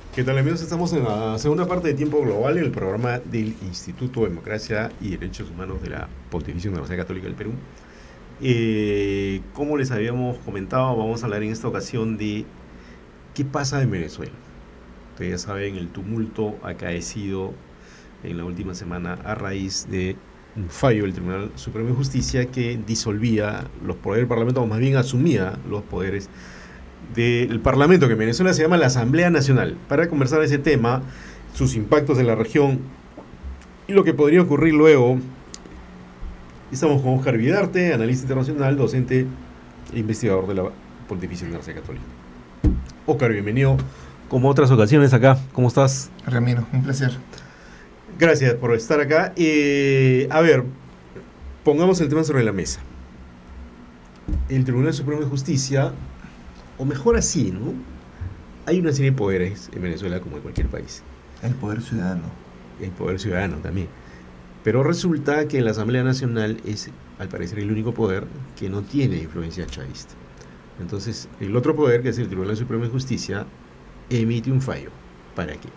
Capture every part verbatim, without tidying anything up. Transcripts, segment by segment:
¿Qué tal, amigos? Estamos en la segunda parte de Tiempo Global, el programa del Instituto de Democracia y Derechos Humanos de la Pontificia Universidad Católica del Perú. Eh, como les habíamos comentado, vamos a hablar en esta ocasión de qué pasa en Venezuela. Ustedes ya saben el tumulto acaecido en la última semana a raíz de un fallo del Tribunal Supremo de Justicia que disolvía los poderes del Parlamento, o más bien asumía los poderes del Parlamento, que en Venezuela se llama la Asamblea Nacional, para conversar ese tema, sus impactos en la región y lo que podría ocurrir luego. Estamos con Oscar Vidarte, analista internacional, docente e investigador de la Pontificia Universidad Católica. Oscar, bienvenido, como otras ocasiones acá. ¿Cómo estás? Ramiro, un placer. Gracias por estar acá. Eh, a ver, pongamos el tema sobre la mesa. El Tribunal Supremo de Justicia, o mejor así, ¿no? Hay una serie de poderes en Venezuela como en cualquier país. El poder ciudadano. El poder ciudadano también. Pero resulta que en la Asamblea Nacional es, al parecer, el único poder que no tiene influencia chavista. Entonces, el otro poder, que es el Tribunal Supremo de Justicia, emite un fallo. ¿Para qué?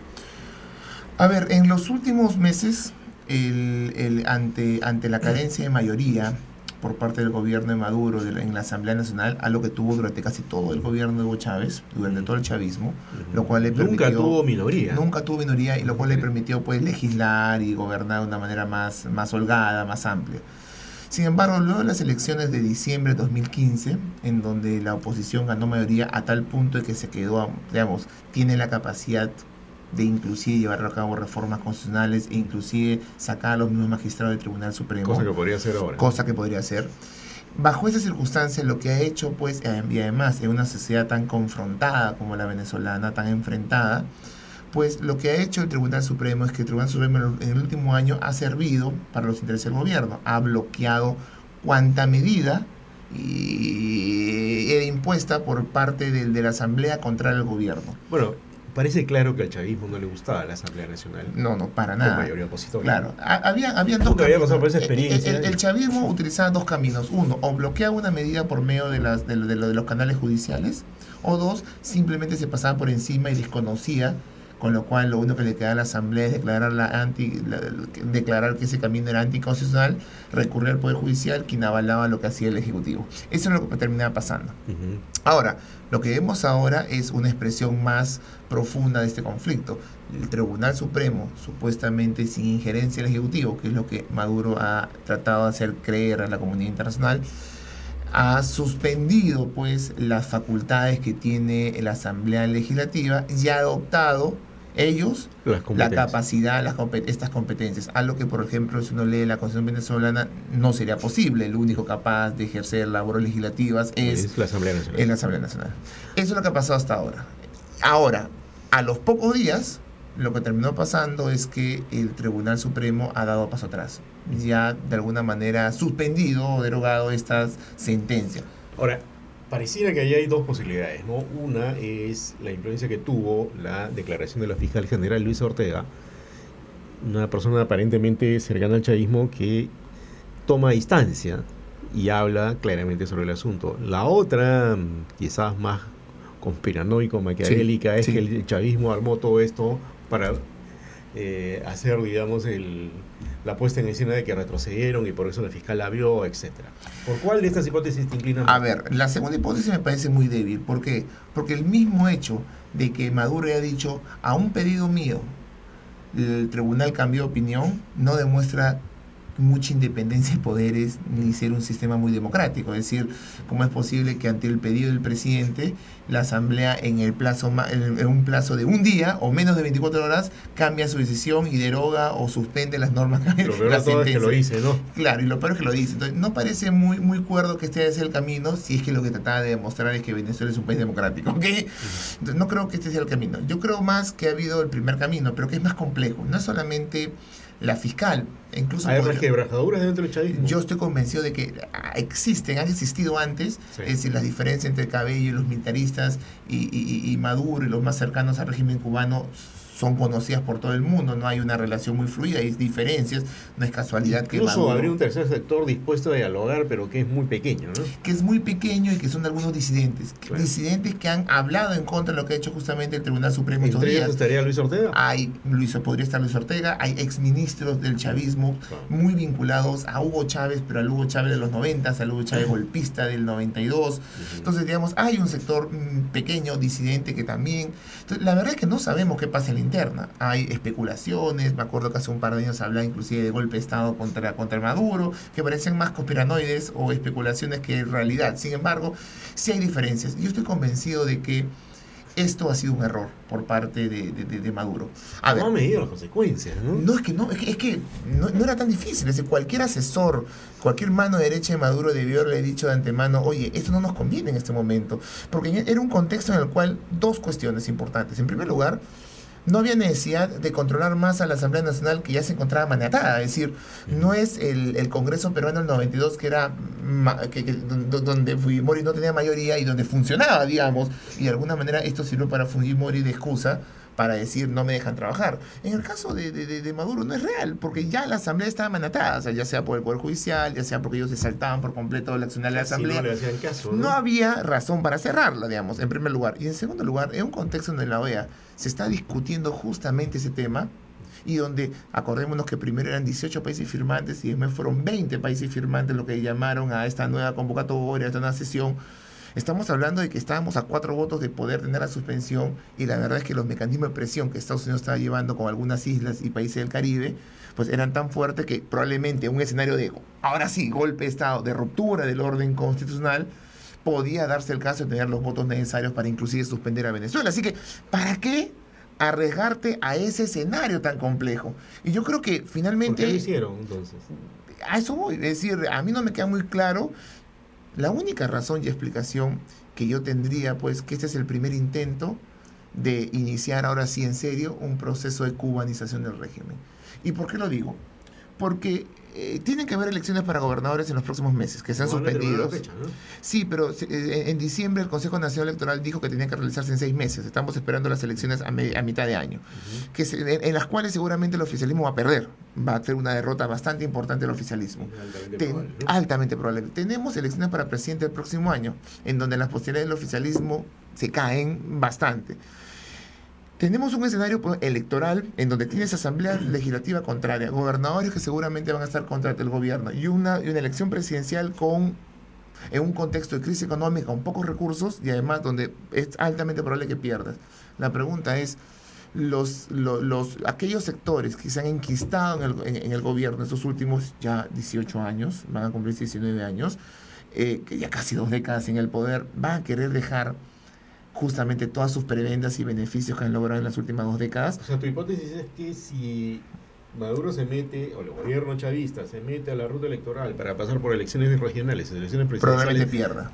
A ver, en los últimos meses, el, el, ante, ante la carencia de mayoría por parte del gobierno de Maduro de la, en la Asamblea Nacional, algo que tuvo durante casi todo el gobierno de Hugo Chávez, durante todo el chavismo, uh-huh. lo cual le permitió... Nunca tuvo minoría. Nunca tuvo minoría, y lo cual le permitió pues legislar y gobernar de una manera más, más holgada, más amplia. Sin embargo, luego de las elecciones de diciembre de dos mil quince, en donde la oposición ganó mayoría a tal punto de que se quedó, digamos, tiene la capacidad de inclusive llevar a cabo reformas constitucionales e inclusive sacar a los mismos magistrados del Tribunal Supremo. Cosa que podría hacer ahora. Cosa que podría hacer. Bajo esas circunstancias, lo que ha hecho, pues, y además en una sociedad tan confrontada como la venezolana, tan enfrentada, pues lo que ha hecho el Tribunal Supremo es que el Tribunal Supremo en el último año ha servido para los intereses del gobierno, ha bloqueado cuanta medida y, y impuesta por parte de, de la Asamblea contra el gobierno. Bueno, parece claro que al chavismo no le gustaba la Asamblea Nacional. No, no, para nada. Con mayoría opositora. Claro, había, había dos caminos. Había pasado por esa experiencia. El, el, el chavismo utilizaba dos caminos. Uno, o bloqueaba una medida por medio de, las, de, de, de los canales judiciales, o dos, simplemente se pasaba por encima y desconocía, con lo cual lo único que le quedaba a la Asamblea es declarar, la anti, la, declarar que ese camino era anticonstitucional, recurrir al Poder Judicial, quien avalaba lo que hacía el Ejecutivo. Eso es lo que terminaba pasando. Uh-huh. Ahora, lo que vemos ahora es una expresión más profunda de este conflicto. El Tribunal Supremo, supuestamente sin injerencia del Ejecutivo, que es lo que Maduro ha tratado de hacer creer a la comunidad internacional, ha suspendido pues las facultades que tiene la Asamblea Legislativa y ha adoptado ellos la capacidad, las compet estas competencias, algo que, por ejemplo, si uno lee la Constitución venezolana, no sería posible. El único capaz de ejercer labores legislativas es, es, la, Asamblea Nacional. es la Asamblea Nacional. Eso es lo que ha pasado hasta ahora. Ahora, a los pocos días, lo que terminó pasando es que el Tribunal Supremo ha dado paso atrás. Ya, de alguna manera, suspendido o derogado esta sentencia. Ahora, pareciera que ahí hay dos posibilidades, ¿no? Una es la influencia que tuvo la declaración de la fiscal general Luisa Ortega, una persona aparentemente cercana al chavismo que toma distancia y habla claramente sobre el asunto. La otra, quizás más conspiranoico, maquiavélica, sí, es sí. que el chavismo armó todo esto para eh, hacer, digamos, el, la puesta en escena de que retrocedieron y por eso la fiscal la vio, etcétera. ¿Por cuál de estas hipótesis te inclinas más? A ver, la segunda hipótesis me parece muy débil. ¿Por qué? Porque el mismo hecho de que Maduro haya dicho, a un pedido mío, el tribunal cambió de opinión, no demuestra mucha independencia de poderes ni ser un sistema muy democrático. Es decir, ¿cómo es posible que ante el pedido del presidente la Asamblea en el plazo en un plazo de un día o menos de veinticuatro horas cambia su decisión y deroga o suspende las normas que lo peor de todo es que lo dice, ¿no? Claro, y lo peor es que lo dice. Entonces, no parece muy, muy cuerdo que este sea el camino si es que lo que trataba de demostrar es que Venezuela es un país democrático, ¿ok? Entonces, no creo que este sea el camino. Yo creo más que ha habido el primer camino, pero que es más complejo. No es solamente la fiscal, incluso hay más quebrajaduras dentro del chavismo. Yo estoy convencido de que existen, han existido antes, sí. Es decir, las diferencias entre Cabello y los militaristas y, y, y Maduro y los más cercanos al régimen cubano son conocidas por todo el mundo, no hay una relación muy fluida, hay diferencias, no es casualidad que Incluso Maduro, habría un tercer sector dispuesto a dialogar, pero que es muy pequeño, ¿no? que es muy pequeño y que son algunos disidentes, Claro. disidentes que han hablado en contra de lo que ha hecho justamente el Tribunal Supremo estos ¿Entre ellos días. estaría Luis Ortega? Hay, Luis, podría estar Luis Ortega, hay exministros del chavismo Claro. muy vinculados a Hugo Chávez, pero al Hugo Chávez de los noventa, al Hugo Chávez golpista del noventa y dos. Entonces, digamos, hay un sector mm, pequeño, disidente, que también... Entonces, la verdad es que no sabemos qué pasa en la interna. Hay especulaciones, me acuerdo que hace un par de años hablaba inclusive de golpe de Estado contra, contra Maduro, que parecen más conspiranoides o especulaciones que realidad. Sin embargo, sí hay diferencias. Yo estoy convencido de que esto ha sido un error por parte de, de, de, de Maduro. A ver, No ha medido las consecuencias, ¿no? no es que no, es que, es que no, no era tan difícil. Es decir, cualquier asesor, cualquier mano derecha de Maduro debió haberle dicho de antemano, oye, esto no nos conviene en este momento. Porque era un contexto en el cual dos cuestiones importantes. En primer lugar, no había necesidad de controlar más a la Asamblea Nacional, que ya se encontraba maniatada. Es decir, no es el, el Congreso peruano del noventa y dos que era ma, que, que, donde Fujimori no tenía mayoría y donde funcionaba, digamos, y de alguna manera esto sirvió para Fujimori de excusa para decir no me dejan trabajar. En el caso de, de, de Maduro no es real, porque ya la Asamblea estaba manatada, o sea, ya sea por el Poder Judicial, ya sea porque ellos se saltaban por completo la acción de la Asamblea. Si no le hacían caso, ¿no? No había razón para cerrarla, digamos, en primer lugar. Y en segundo lugar, en un contexto donde la O E A se está discutiendo justamente ese tema, y donde, acordémonos que primero eran dieciocho países firmantes y después fueron veinte países firmantes lo que llamaron a esta nueva convocatoria, a esta nueva sesión. Estamos hablando de que estábamos a cuatro votos de poder tener la suspensión, y la verdad es que los mecanismos de presión que Estados Unidos estaba llevando con algunas islas y países del Caribe pues eran tan fuertes que probablemente un escenario de, ahora sí, golpe de Estado, de ruptura del orden constitucional, podía darse el caso de tener los votos necesarios para inclusive suspender a Venezuela. Así que, ¿para qué arriesgarte a ese escenario tan complejo? Y yo creo que finalmente... ¿Por qué lo hicieron entonces? A eso voy. Es decir, a mí no me queda muy claro. La única razón y explicación que yo tendría, pues, que este es el primer intento de iniciar ahora sí en serio un proceso de cubanización del régimen. ¿Y por qué lo digo? Porque eh, tienen que haber elecciones para gobernadores en los próximos meses, que sean No, suspendidos. fecha, ¿no? Sí, pero eh, en diciembre el Consejo Nacional Electoral dijo que tenía que realizarse en seis meses. Estamos esperando las elecciones a, me, a mitad de año, uh-huh. que se, en, en las cuales seguramente el oficialismo va a perder. Va a ser una derrota bastante importante del oficialismo. Altamente, Ten, probable, ¿no? altamente probable. Tenemos elecciones para presidente el próximo año, en donde las posibilidades del oficialismo se caen bastante. Tenemos un escenario electoral en donde tienes asamblea legislativa contraria, gobernadores que seguramente van a estar contra el gobierno, y una, y una elección presidencial con, en un contexto de crisis económica con pocos recursos, y además donde es altamente probable que pierdas. La pregunta es, los, los, los aquellos sectores que se han enquistado en el, en, en el gobierno estos últimos ya dieciocho años, van a cumplir diecinueve años, eh, que ya casi dos décadas en el poder, van a querer dejar justamente todas sus prebendas y beneficios que han logrado en las últimas dos décadas. O sea, tu hipótesis es que si Maduro se mete, o el gobierno chavista se mete a la ruta electoral para pasar por elecciones regionales, elecciones presidenciales, probablemente pierda.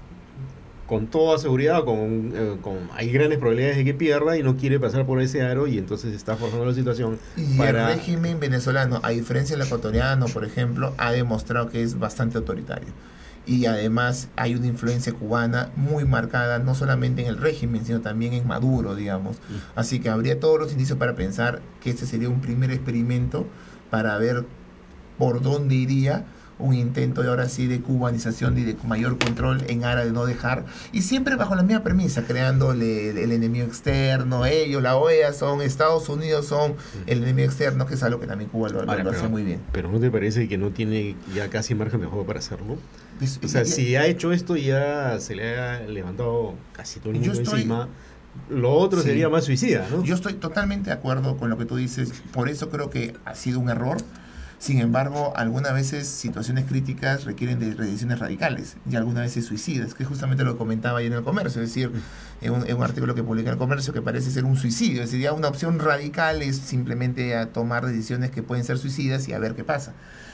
Con toda seguridad, con, eh, con hay grandes probabilidades de que pierda, y no quiere pasar por ese aro, y entonces está forzando la situación. Y para... el régimen venezolano, a diferencia del ecuatoriano, por ejemplo, ha demostrado que es bastante autoritario. Y además hay una influencia cubana muy marcada, no solamente en el régimen, sino también en Maduro, digamos. Así que habría todos los indicios para pensar que este sería un primer experimento para ver por dónde iría un intento de ahora sí de cubanización y de mayor control en aras de no dejar, y siempre bajo la misma premisa, creándole el, el enemigo externo. Ellos, la O E A, son Estados Unidos, son el enemigo externo, que es algo que también Cuba lo, Ahora, lo pero, hace muy bien. Pero ¿no te parece que no tiene ya casi margen de juego para hacerlo? Pues, o sea, y, si ha hecho esto, ya se le ha levantado casi todo el mundo estoy, encima. Lo otro sí, sería más suicida, ¿no? Yo estoy totalmente de acuerdo con lo que tú dices. Por eso creo que ha sido un error. Sin embargo, algunas veces situaciones críticas requieren de decisiones radicales, y algunas veces suicidas, que justamente lo comentaba ayer en el Comercio. Es decir, en un, en un artículo que publica el Comercio, que parece ser un suicidio. Es decir, ya una opción radical es simplemente a tomar decisiones que pueden ser suicidas y a ver qué pasa.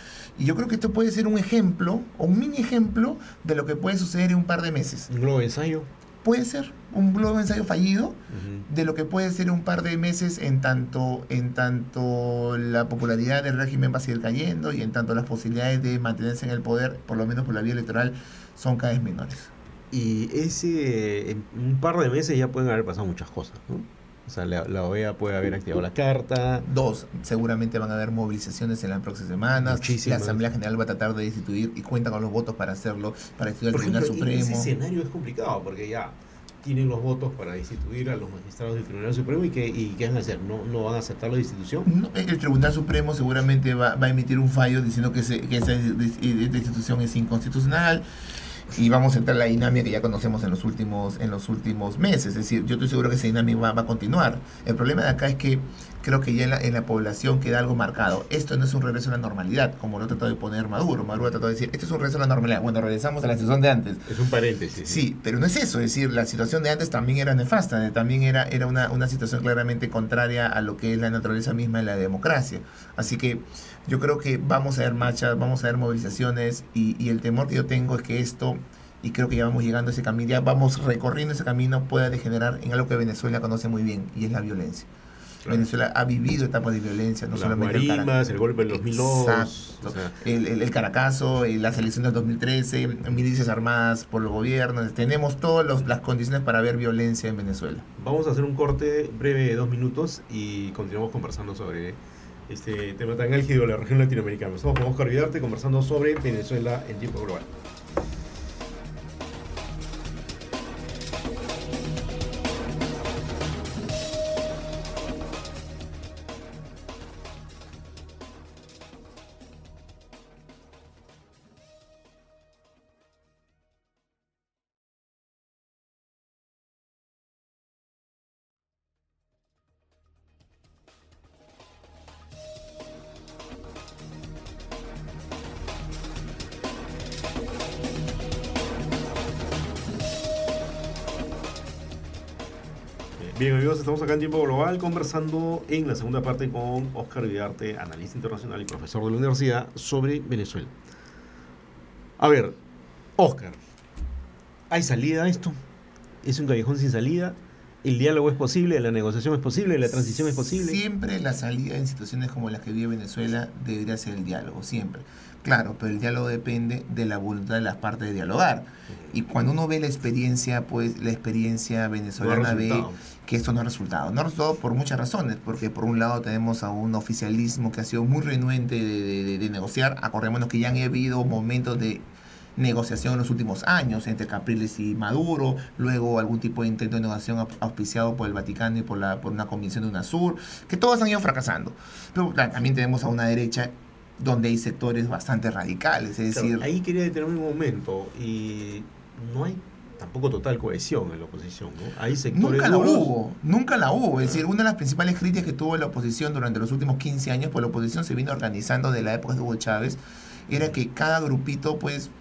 Y yo creo que esto puede ser un ejemplo, o un mini ejemplo, de lo que puede suceder en un par de meses. ¿Un globo de ensayo? Puede ser un globo de ensayo fallido, uh-huh. de lo que puede ser un par de meses, en tanto, en tanto la popularidad del régimen va a seguir cayendo, y en tanto las posibilidades de mantenerse en el poder, por lo menos por la vía electoral, son cada vez menores. Y ese, en un par de meses ya pueden haber pasado muchas cosas, ¿no? O O sea, la, la O E A puede haber activado la carta. Dos, seguramente van a haber movilizaciones en las próximas semanas. Muchísimas. La Asamblea General va a tratar de destituir y cuenta con los votos para hacerlo, para destituir al Por Tribunal ejemplo, ese Supremo. escenario es complicado porque ya tienen los votos para destituir a los magistrados del Tribunal Supremo y ¿qué, y qué van a hacer? ¿No, no van a aceptar la destitución? No, el Tribunal Supremo seguramente va, va a emitir un fallo diciendo que, se, que esa destitución es inconstitucional. Y vamos a entrar en la dinámica que ya conocemos en los últimos en los últimos meses. Es decir, yo estoy seguro que esa dinámica va, va a continuar. El problema de acá es que creo que ya en la, en la población queda algo marcado. Esto no es un regreso a la normalidad, como lo ha tratado de poner Maduro. Maduro ha tratado de decir, esto es un regreso a la normalidad. Bueno, regresamos a la situación de antes. Es un paréntesis. Sí, pero no es eso. Es decir, la situación de antes también era nefasta. También era, era una, una situación claramente contraria a lo que es la naturaleza misma de la democracia. Así que yo creo que vamos a ver marchas, vamos a ver movilizaciones y, y el temor que yo tengo es que esto, y creo que ya vamos llegando a ese camino, ya vamos recorriendo ese camino, pueda degenerar en algo que Venezuela conoce muy bien, y es la violencia. Claro. Venezuela ha vivido etapas de violencia, no Las solamente el Guarimas, el golpe del dos mil dos, exacto, o sea, el, el, el Caracazo, la selección del dos mil trece, milicias armadas por el gobierno. Tenemos todas las condiciones para ver violencia en Venezuela. Vamos a hacer un corte breve de dos minutos y continuamos conversando sobre este tema tan álgido de la región latinoamericana. Estamos con Oscar Vidarte conversando sobre Venezuela en tiempo global. Bien, amigos, estamos acá en Tiempo Global conversando en la segunda parte con Oscar Vidarte, analista internacional y profesor de la universidad, sobre Venezuela. A ver, Oscar, ¿hay salida a esto? ¿Es un callejón sin salida? ¿El diálogo es posible? ¿La negociación es posible? ¿La transición es posible? Siempre la salida en situaciones como las que vive Venezuela debería ser el diálogo, siempre. Claro, pero el diálogo depende de la voluntad de las partes de dialogar. Y cuando uno ve la experiencia, pues la experiencia venezolana no ve que esto no ha resultado. No ha resultado por muchas razones, porque por un lado tenemos a un oficialismo que ha sido muy renuente de, de, de, de negociar. Acordémonos que ya han habido momentos de negociación en los últimos años entre Capriles y Maduro, luego algún tipo de intento de negociación auspiciado por el Vaticano y por, la, por una convención de UNASUR, que todos han ido fracasando. Pero también tenemos a una derecha donde hay sectores bastante radicales, es decir... Claro, ahí quería detenerme un momento, y no hay tampoco total cohesión en la oposición, ¿no? Hay sectores Nunca la duros. hubo, nunca la hubo. Es decir, una de las principales críticas que tuvo la oposición durante los últimos quince años, pues la oposición se vino organizando de la época de Hugo Chávez, era que cada grupito, pues,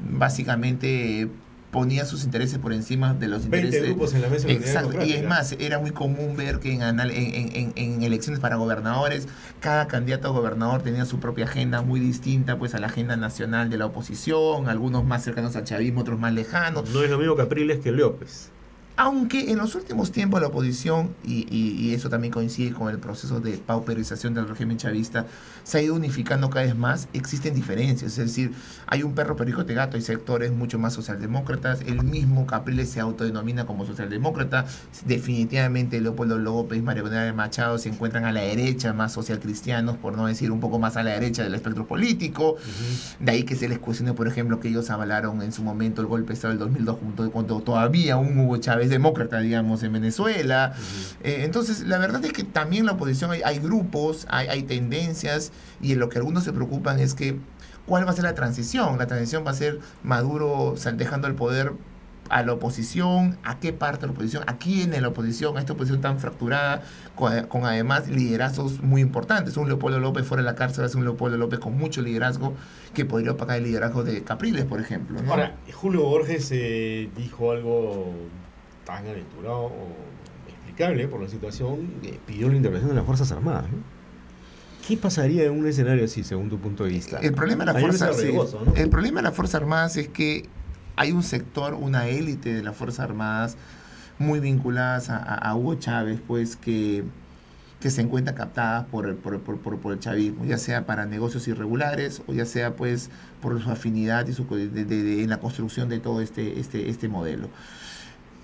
básicamente ponía sus intereses por encima de los intereses. veinte grupos en la mesa. Exacto. Y es más, era muy común ver que en, anal, en, en, en elecciones para gobernadores, cada candidato a gobernador tenía su propia agenda muy distinta, pues, a la agenda nacional de la oposición, algunos más cercanos al chavismo, otros más lejanos. No es lo mismo Capriles que López. Aunque en los últimos tiempos la oposición, y, y, y eso también coincide con el proceso de pauperización del régimen chavista, se ha ido unificando cada vez más, existen diferencias, es decir, hay un perro perico de gato, hay sectores mucho más socialdemócratas, el mismo Capriles se autodenomina como socialdemócrata, definitivamente Leopoldo López, María Bonera Machado se encuentran a la derecha, más socialcristianos, por no decir un poco más a la derecha del espectro político, uh-huh. De ahí que se les cuestione, por ejemplo, que ellos avalaron en su momento el golpe de Estado del dos mil dos, cuando todavía un Hugo Chávez demócrata, digamos, en Venezuela. Uh-huh. Eh, entonces, la verdad es que también la oposición hay, hay grupos, hay, hay tendencias, y en lo que algunos se preocupan es que ¿cuál va a ser la transición? La transición va a ser Maduro, o sea, dejando el poder a la oposición, ¿a qué parte de la oposición? ¿A quién en la oposición? A esta oposición tan fracturada, con, con además liderazgos muy importantes. Un Leopoldo López fuera de la cárcel, es un Leopoldo López con mucho liderazgo que podría opacar el liderazgo de Capriles, por ejemplo, ¿no? Ahora, Julio Borges eh, dijo algo tan aventurado o explicable por la situación, eh, pidió la intervención de las Fuerzas Armadas, ¿no? ¿Qué pasaría en un escenario así, según tu punto de vista? El problema de las Fuerzas sí, ¿no? El problema de las Fuerzas Armadas es que hay un sector, una élite de las Fuerzas Armadas muy vinculadas a, a, a Hugo Chávez, pues, que, que se encuentra captada por el, por, por, por, por el chavismo, ya sea para negocios irregulares o ya sea, pues, por su afinidad y su, de, de, de, en la construcción de todo este, este, este modelo.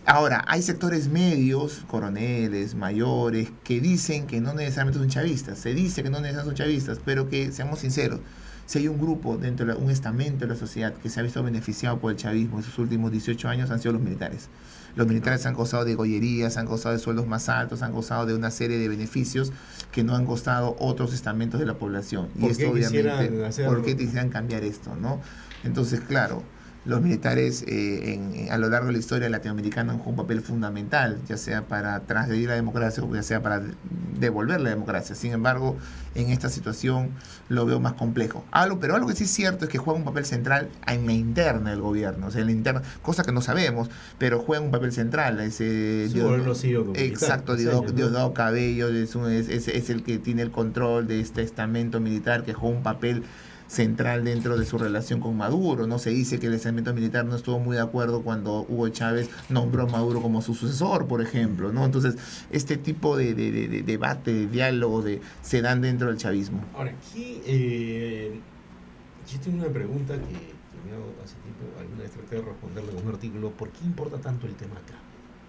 Ahora, hay sectores medios, coroneles, mayores, que dicen que no necesariamente son chavistas. Se dice que no necesariamente son chavistas, pero que, seamos sinceros, si hay un grupo dentro de la, un estamento de la sociedad que se ha visto beneficiado por el chavismo en sus últimos dieciocho años, han sido los militares. Los militares han gozado de gollerías, han gozado de sueldos más altos, han gozado de una serie de beneficios que no han gozado otros estamentos de la población. Y ¿Por esto qué obviamente, quisieran hacerlo? ¿por qué quisieran cambiar esto, no? Entonces, claro, los militares eh, en, en, a lo largo de la historia latinoamericana han jugado un papel fundamental, ya sea para transgredir la democracia o ya sea para devolver la democracia. Sin embargo, en esta situación lo veo más complejo. Algo, pero algo que sí es cierto es que juega un papel central en la interna del gobierno, o sea, en la interna, cosa que no sabemos, pero juega un papel central. Ese, Dios, Dios, exacto, Diosdado, Diosdado Cabello es, un, es, es, es el que tiene el control de este estamento militar que juega un papel central dentro de su relación con Maduro. No se dice que el estamento militar no estuvo muy de acuerdo cuando Hugo Chávez nombró a Maduro como su sucesor, por ejemplo, ¿no? Entonces, este tipo de, de, de, de debate, de diálogo, de, se dan dentro del chavismo. Ahora, aquí eh, yo tengo una pregunta que, que me hago hace tiempo, alguna vez traté de responderle con un artículo: ¿por qué importa tanto el tema acá?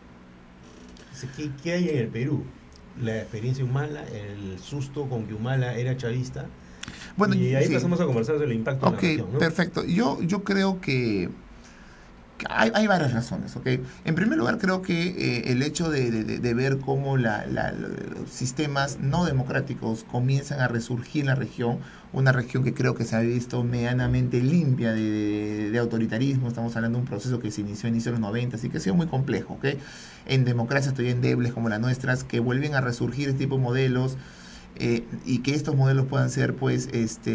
¿Qué, qué hay en el Perú? La experiencia Humala, el susto con que Humala era chavista. Bueno, y ahí sí pasamos a conversar sobre el impacto okay, en la región, ¿no? Perfecto. Yo, yo creo que hay, hay varias razones, ¿ok? En primer lugar, creo que eh, el hecho de, de, de ver cómo la, la, los sistemas no democráticos comienzan a resurgir en la región, una región que creo que se ha visto medianamente limpia de, de, de autoritarismo. Estamos hablando de un proceso que se inició a inicios de los noventa, así que ha sido muy complejo, ¿ok? En democracias todavía endebles como las nuestras, que vuelven a resurgir este tipo de modelos. Eh, y que estos modelos puedan ser, pues, este,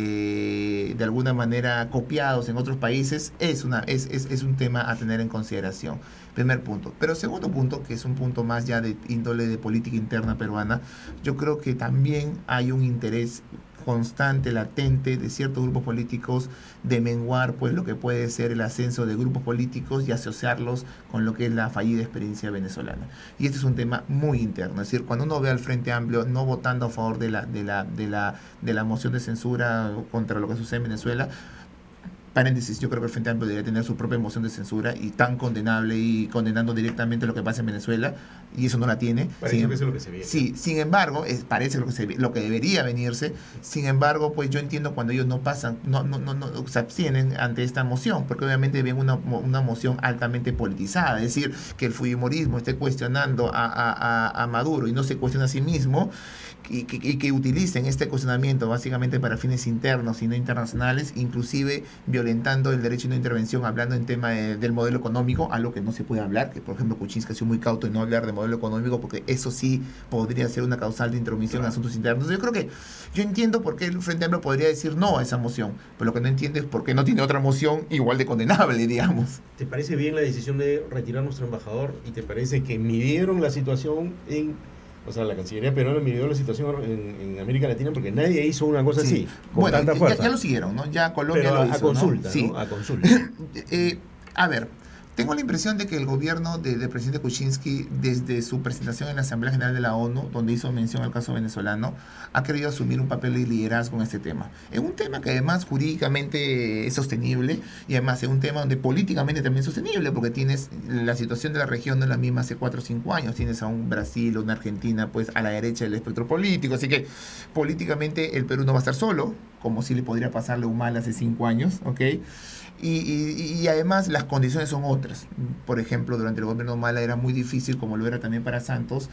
de alguna manera copiados en otros países, es, una, es, es, es un tema a tener en consideración. Primer punto. Pero segundo punto, que es un punto más ya de índole de política interna peruana, yo creo que también hay un interés constante, latente de ciertos grupos políticos de menguar pues lo que puede ser el ascenso de grupos políticos y asociarlos con lo que es la fallida experiencia venezolana. Y este es un tema muy interno, es decir, cuando uno ve al Frente Amplio no votando a favor de la, de la, de la, de la moción de censura contra lo que sucede en Venezuela, paréntesis, yo creo que el Frente Amplio debería tener su propia moción de censura y tan condenable y condenando directamente lo que pasa en Venezuela, y eso no la tiene. Parece sin, que eso es lo que se viene. Sí, sin embargo, es, parece lo que, se, lo que debería venirse. Sin embargo, pues yo entiendo cuando ellos no pasan, no, no, no, no se abstienen ante esta moción, porque obviamente ven una, una moción altamente politizada, es decir, que el fujimorismo esté cuestionando a, a, a, a Maduro y no se cuestiona a sí mismo, y que, y que utilicen este cuestionamiento básicamente para fines internos y no internacionales, inclusive violentando el derecho de no intervención, hablando en tema de, del modelo económico, algo que no se puede hablar, que por ejemplo Kuczynski ha sido muy cauto en no hablar de modelo económico, porque eso sí podría ser una causal de intromisión en asuntos internos. Yo creo que, yo entiendo por qué el Frente Amplio podría decir no a esa moción, pero lo que no entiende es por qué no tiene otra moción igual de condenable, digamos. ¿Te parece bien la decisión de retirar nuestro embajador? ¿Y te parece que midieron la situación en... O sea, la Cancillería peruana midió la situación en, en América Latina porque nadie hizo una cosa sí. así, con bueno, tanta fuerza. Ya, ya lo siguieron, ¿no? Ya Colombia Pero lo a, hizo, a consulta, ¿no? Sí. ¿no? A consulta. eh, a ver, tengo la impresión de que el gobierno del de presidente Kuczynski, desde su presentación en la Asamblea General de la ONU, donde hizo mención al caso venezolano, ha querido asumir un papel de liderazgo en este tema. Es un tema que además jurídicamente es sostenible y además es un tema donde políticamente también es sostenible, porque tienes la situación de la región no es la misma hace cuatro o cinco años. Tienes a un Brasil o una Argentina pues a la derecha del espectro político, así que políticamente el Perú no va a estar solo, como si le podría pasarle a Humala hace cinco años, ¿ok? Y, y, y además las condiciones son otras. Por ejemplo, durante el gobierno de Humala era muy difícil, como lo era también para Santos,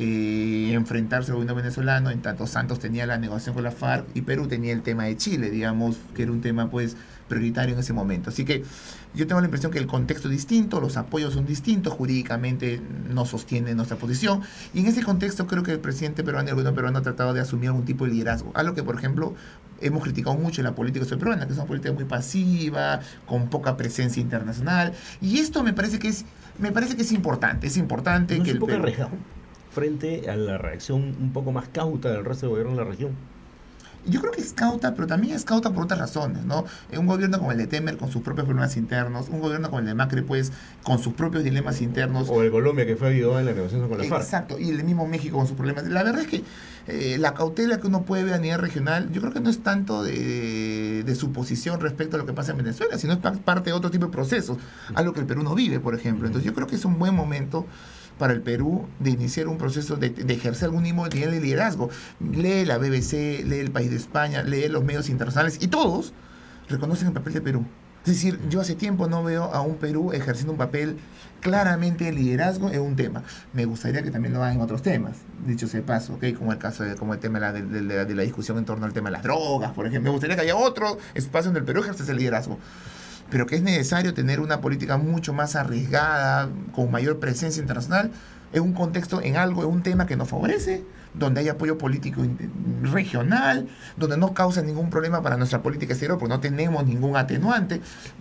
eh, enfrentarse al gobierno venezolano, en tanto Santos tenía la negociación con la FARC y Perú tenía el tema de Chile, digamos, que era un tema pues prioritario en ese momento. Así que yo tengo la impresión que el contexto es distinto, los apoyos son distintos, jurídicamente no sostiene nuestra posición, y en ese contexto creo que el presidente peruano y el gobierno peruano ha tratado de asumir algún tipo de liderazgo, algo que por ejemplo hemos criticado mucho en la política peruana, que es una política muy pasiva, con poca presencia internacional, y esto me parece que es me parece que es importante, es importante ¿No que es un el poco Perú... arriesgado frente a la reacción un poco más cauta del resto del gobierno en la región? Yo creo que es cauta, pero también es cauta por otras razones, ¿no? Eh, Un gobierno como el de Temer, con sus propios problemas internos, un gobierno como el de Macri, pues, con sus propios dilemas internos. O el Colombia, que fue ayudado en la negociación con la FARC. Exacto, y el mismo México con sus problemas. La verdad es que eh, la cautela que uno puede ver a nivel regional, yo creo que no es tanto de, de su posición respecto a lo que pasa en Venezuela, sino es pa- parte de otro tipo de procesos, algo que el Perú no vive, por ejemplo. Entonces yo creo que es un buen momento para el Perú de iniciar un proceso de, de ejercer algún nivel de liderazgo. Lee la B B C, lee el País de España, lee los medios internacionales y todos reconocen el papel de Perú. Es decir, yo hace tiempo no veo a un Perú ejerciendo un papel claramente de liderazgo en un tema. Me gustaría que también lo hagan en otros temas, dicho sea de paso, ¿okay? Como el caso de, como el tema de la, de, de la, de la discusión en torno al tema de las drogas, por ejemplo. Me gustaría que haya otro espacio donde el Perú ejerce ese liderazgo, pero que es necesario tener una política mucho más arriesgada, con mayor presencia internacional, en un contexto, en algo, en un tema que nos favorece, donde hay apoyo político regional, donde no causa ningún problema para nuestra política exterior, porque no tenemos ningún atenuante.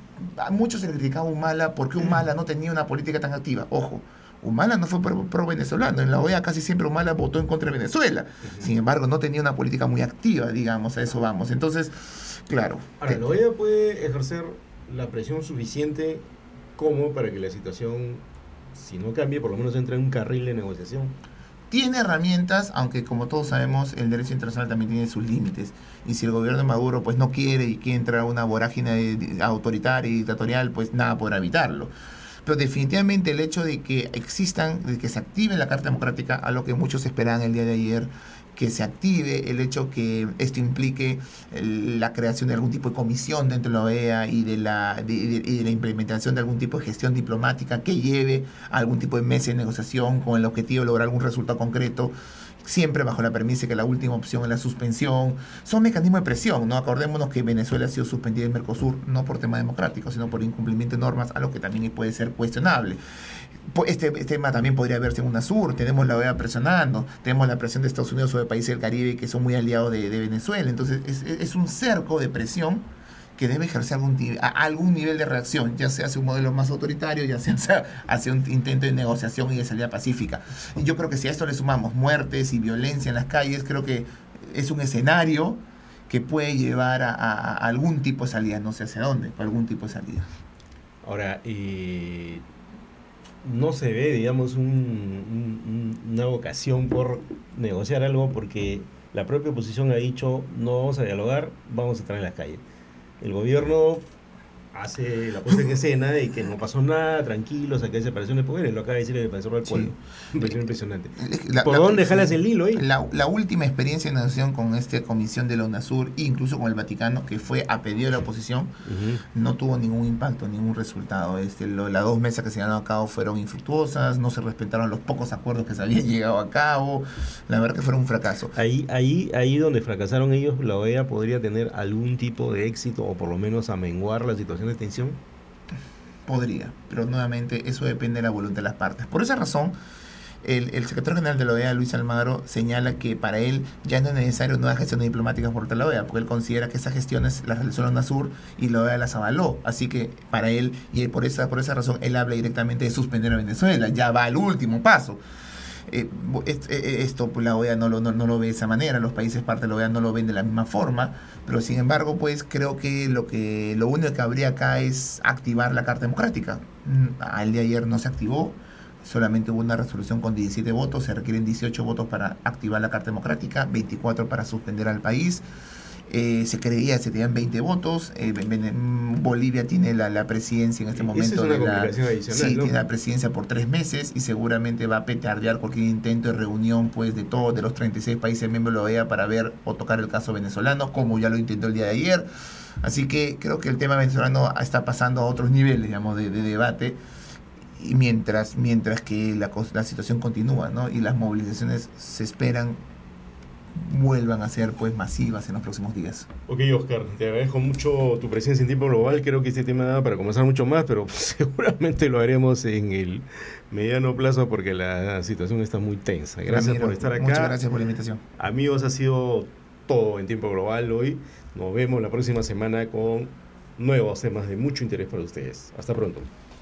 A muchos se le criticaba a Humala porque Humala no tenía una política tan activa. Ojo, Humala no fue pro, pro venezolano. En la O E A casi siempre Humala votó en contra de Venezuela. Uh-huh. Sin embargo, no tenía una política muy activa, digamos, a eso vamos. Entonces, claro. Ahora, te... la O E A puede ejercer la presión suficiente como para que la situación, si no cambie, por lo menos entre en un carril de negociación. Tiene herramientas, aunque como todos sabemos, el derecho internacional también tiene sus límites. Y si el gobierno de Maduro pues no quiere y quiere entrar a una vorágine autoritaria y dictatorial, pues nada podrá evitarlo. Pero definitivamente el hecho de que existan, de que se active la Carta Democrática, a lo que muchos esperaban el día de ayer, que se active, el hecho que esto implique el, la creación de algún tipo de comisión dentro de la O E A y de la, de, de, de la implementación de algún tipo de gestión diplomática que lleve a algún tipo de mesa de negociación con el objetivo de lograr algún resultado concreto, siempre bajo la premisa de que la última opción es la suspensión. Son mecanismos de presión, ¿no? Acordémonos que Venezuela ha sido suspendida en Mercosur no por tema democrático, sino por incumplimiento de normas, algo que también puede ser cuestionable. Este, este tema también podría verse en UNASUR. Tenemos la O E A presionando, tenemos la presión de Estados Unidos sobre países del Caribe que son muy aliados de, de Venezuela. Entonces es, es un cerco de presión que debe ejercer algún, a algún nivel de reacción, ya sea hacia un modelo más autoritario, ya sea hacia un intento de negociación y de salida pacífica. Y yo creo que si a esto le sumamos muertes y violencia en las calles, creo que es un escenario que puede llevar a, a, a algún tipo de salida, no sé hacia dónde, pero algún tipo de salida. Ahora, eh, no se ve, digamos, un, un, una vocación por negociar algo porque la propia oposición ha dicho no vamos a dialogar, vamos a estar en las calles. El gobierno hace la puesta en escena de que no pasó nada, tranquilos, acá hay separación de poderes, lo acaba de decir el defensor del pueblo. Sí. Impresión impresionante. La, ¿Por la, dónde jalas el hilo ahí? La, la última experiencia de negociación con esta comisión de la UNASUR, incluso con el Vaticano, que fue a pedido de la oposición, uh-huh. no tuvo ningún impacto, ningún resultado. Este, lo, las dos mesas que se llevaron a cabo fueron infructuosas, no se respetaron los pocos acuerdos que se habían llegado a cabo. La verdad que fueron un fracaso. Ahí, ahí, ahí donde fracasaron ellos, la O E A podría tener algún tipo de éxito o por lo menos amenguar la situación de tensión. Podría, pero nuevamente eso depende de la voluntad de las partes. Por esa razón, el, el secretario general de la O E A, Luis Almagro, señala que para él ya no es necesario nuevas gestiones diplomáticas por parte de la O E A, porque él considera que esas gestiones las realizó la UNASUR y la O E A las avaló. Así que para él, y por esa, por esa razón, él habla directamente de suspender a Venezuela, ya va al último paso. Eh, esto pues, la O E A no lo, no, no lo ve de esa manera, los países parte de la O E A no lo ven de la misma forma, pero sin embargo pues creo que lo que lo único que habría acá es activar la Carta Democrática. Al día de ayer no se activó, solamente hubo una resolución con diecisiete votos, se requieren dieciocho votos para activar la Carta Democrática, veinticuatro para suspender al país. Eh, se creía que se tenían veinte votos. eh, Bolivia tiene la, la presidencia en este momento. Esa es una de la, complicación adicional, sí, ¿no? tiene la presidencia por tres meses y seguramente va a petardear cualquier intento de reunión pues de todos de los treinta y seis países miembros de la O E A para ver o tocar el caso venezolano, como ya lo intentó el día de ayer. Así que creo que el tema venezolano está pasando a otros niveles, digamos, de, de debate. Y mientras, mientras que la, la situación continúa, ¿no? Y las movilizaciones se esperan vuelvan a ser pues masivas en los próximos días. Ok, Oscar, te agradezco mucho tu presencia en Tiempo Global. Creo que este tema da para conversar mucho más, pero seguramente lo haremos en el mediano plazo porque la situación está muy tensa. Gracias Ramiro, por estar acá. Muchas gracias por la invitación. Amigos, ha sido todo en Tiempo Global hoy. Nos vemos la próxima semana con nuevos temas de mucho interés para ustedes. Hasta pronto.